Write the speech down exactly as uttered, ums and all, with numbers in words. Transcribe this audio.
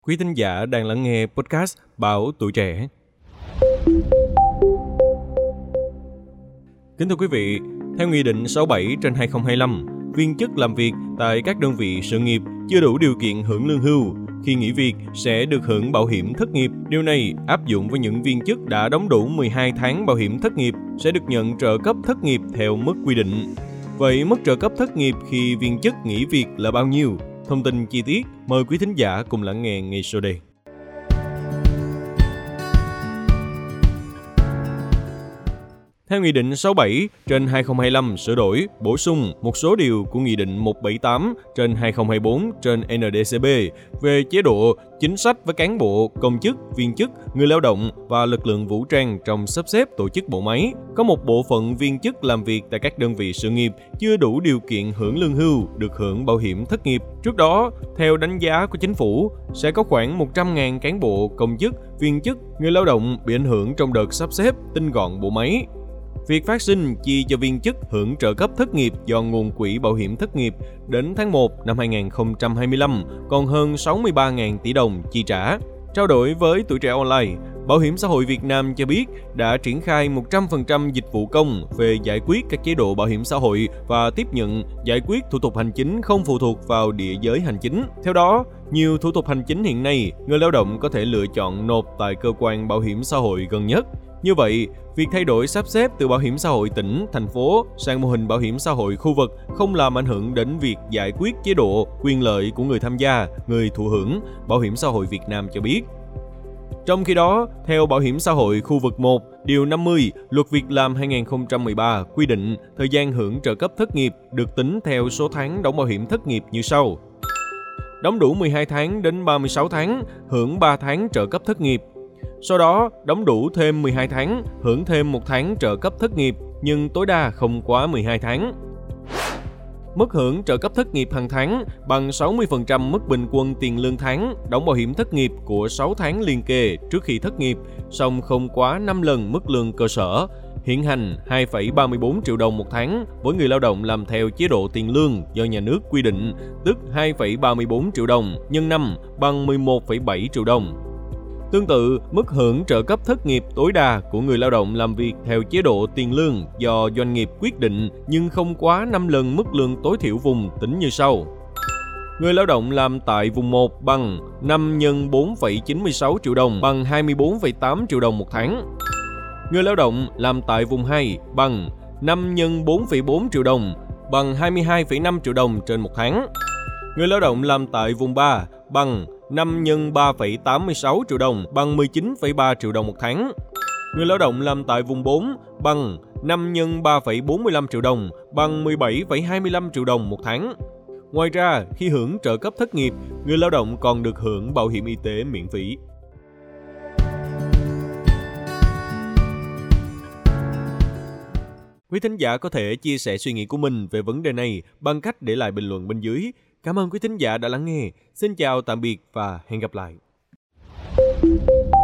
Quý thính giả đang lắng nghe podcast Báo Tuổi Trẻ. Kính thưa quý vị, theo Nghị định sáu mươi bảy trên hai không hai lăm, viên chức làm việc tại các đơn vị sự nghiệp chưa đủ điều kiện hưởng lương hưu, khi nghỉ việc sẽ được hưởng bảo hiểm thất nghiệp. Điều này áp dụng với những viên chức đã đóng đủ mười hai tháng bảo hiểm thất nghiệp sẽ được nhận trợ cấp thất nghiệp theo mức quy định. Vậy mức trợ cấp thất nghiệp khi viên chức nghỉ việc là bao nhiêu? Thông tin chi tiết, mời quý thính giả cùng lắng nghe ngay sau đây. Theo Nghị định sáu mươi bảy trên hai không hai lăm sửa đổi, bổ sung một số điều của Nghị định một trăm bảy mươi tám trên hai không hai tư trên en đê cê bê về chế độ, chính sách với cán bộ, công chức, viên chức, người lao động và lực lượng vũ trang trong sắp xếp tổ chức bộ máy. Có một bộ phận viên chức làm việc tại các đơn vị sự nghiệp chưa đủ điều kiện hưởng lương hưu, được hưởng bảo hiểm thất nghiệp. Trước đó, theo đánh giá của chính phủ, sẽ có khoảng một trăm nghìn cán bộ, công chức, viên chức, người lao động bị ảnh hưởng trong đợt sắp xếp tinh gọn bộ máy. Việc phát sinh chi cho viên chức hưởng trợ cấp thất nghiệp do nguồn quỹ bảo hiểm thất nghiệp đến tháng một năm hai không hai lăm còn hơn sáu mươi ba nghìn tỷ đồng chi trả. Trao đổi với Tuổi Trẻ Online, Bảo hiểm xã hội Việt Nam cho biết đã triển khai một trăm phần trăm dịch vụ công về giải quyết các chế độ bảo hiểm xã hội và tiếp nhận, giải quyết thủ tục hành chính không phụ thuộc vào địa giới hành chính. Theo đó, nhiều thủ tục hành chính hiện nay, người lao động có thể lựa chọn nộp tại cơ quan bảo hiểm xã hội gần nhất. Như vậy, việc thay đổi sắp xếp từ bảo hiểm xã hội tỉnh, thành phố sang mô hình bảo hiểm xã hội khu vực không làm ảnh hưởng đến việc giải quyết chế độ, quyền lợi của người tham gia, người thụ hưởng, Bảo hiểm xã hội Việt Nam cho biết. Trong khi đó, theo Bảo hiểm xã hội khu vực một, điều năm mươi, Luật Việc làm hai không một ba quy định thời gian hưởng trợ cấp thất nghiệp được tính theo số tháng đóng bảo hiểm thất nghiệp như sau. Đóng đủ mười hai tháng đến ba mươi sáu tháng, hưởng ba tháng trợ cấp thất nghiệp. Sau đó, đóng đủ thêm mười hai tháng, hưởng thêm một tháng trợ cấp thất nghiệp, nhưng tối đa không quá mười hai tháng. Mức hưởng trợ cấp thất nghiệp hàng tháng bằng sáu mươi phần trăm mức bình quân tiền lương tháng đóng bảo hiểm thất nghiệp của sáu tháng liền kề trước khi thất nghiệp, song không quá năm lần mức lương cơ sở. Hiện hành hai phẩy ba mươi tư triệu đồng một tháng với người lao động làm theo chế độ tiền lương do nhà nước quy định, tức hai phẩy ba mươi tư triệu đồng nhân năm bằng mười một phẩy bảy triệu đồng. Tương tự, mức hưởng trợ cấp thất nghiệp tối đa của người lao động làm việc theo chế độ tiền lương do doanh nghiệp quyết định nhưng không quá năm lần mức lương tối thiểu vùng tính như sau. Người lao động làm tại vùng một bằng năm nhân bốn phẩy chín mươi sáu triệu đồng bằng hai mươi tư phẩy tám triệu đồng một tháng. Người lao động làm tại vùng hai bằng năm nhân bốn phẩy bốn triệu đồng bằng hai mươi hai phẩy năm triệu đồng trên một tháng. Người lao động làm tại vùng ba bằng năm nhân ba phẩy tám mươi sáu triệu đồng bằng mười chín phẩy ba triệu đồng một tháng. Người lao động làm tại vùng bốn bằng năm nhân ba phẩy bốn mươi lăm triệu đồng bằng mười bảy phẩy hai mươi lăm triệu đồng một tháng. Ngoài ra, khi hưởng trợ cấp thất nghiệp, người lao động còn được hưởng bảo hiểm y tế miễn phí. Quý thính giả có thể chia sẻ suy nghĩ của mình về vấn đề này bằng cách để lại bình luận bên dưới. Cảm ơn quý thính giả đã lắng nghe. Xin chào, tạm biệt và hẹn gặp lại.